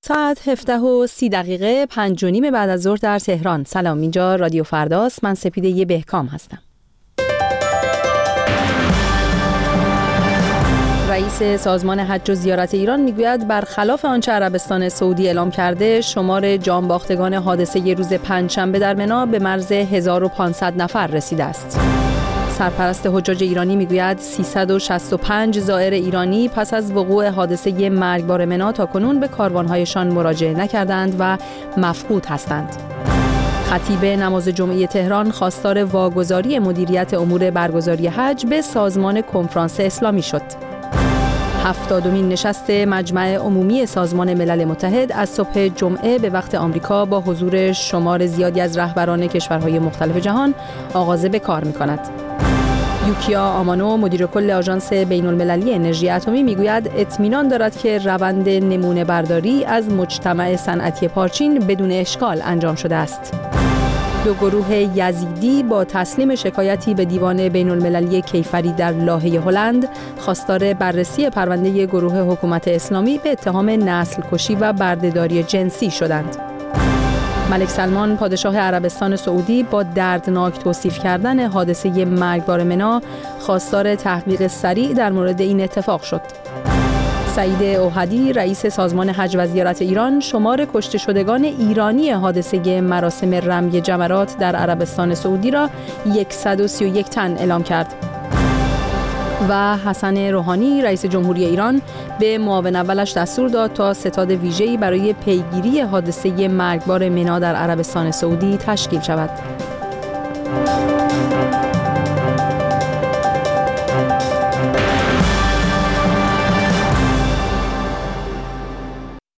ساعت 17:30 5:30 بعد از ظهر در تهران. سلام، اینجا رادیو فرداست. من سپیده بهکام هستم. رئیس سازمان حج و زیارت ایران میگوید برخلاف آنچه عربستان سعودی اعلام کرده، شمار جانباختگان حادثه روز پنجشنبه در منی به مرز 1500 نفر رسیده است. سرپرست حجاج ایرانی میگوید 365 زائر ایرانی پس از وقوع حادثه مرگبار منی تاکنون به کاروانهایشان مراجعه نکردند و مفقود هستند. خطیب نماز جمعه تهران خواستار واگذاری مدیریت امور برگزاری حج به سازمان کنفرانس اسلامی شد. 70مین نشست مجمع عمومی سازمان ملل متحد از صبح جمعه به وقت آمریکا با حضور شمار زیادی از رهبران کشورهای مختلف جهان آغاز به کار می‌کند. یوکیا آمانو مدیر کل آژانس بین‌المللی انرژی اتمی میگوید اطمینان دارد که روند نمونه برداری از مجتمع صنعتی پارچین بدون اشکال انجام شده است. دو گروه یزیدی با تسلیم شکایتی به دیوان بین‌المللی کیفری در لاهه هلند خواستار بررسی پرونده گروه حکومت اسلامی به اتهام نسل کشی و بردهداری جنسی شدند. ملک سلمان پادشاه عربستان سعودی با دردناک توصیف کردن حادثه مرگبار منی خواستار تحقیق سریع در مورد این اتفاق شد. سعید اوحدی رئیس سازمان حج و زیارت ایران شمار کشته شدگان ایرانی حادثه مراسم رمی جمرات در عربستان سعودی را 131 تن اعلام کرد. و حسن روحانی رئیس جمهوری ایران به معاون اولش دستور داد تا ستاد ویژه‌ای برای پیگیری حادثه مرگبار منی در عربستان سعودی تشکیل شود.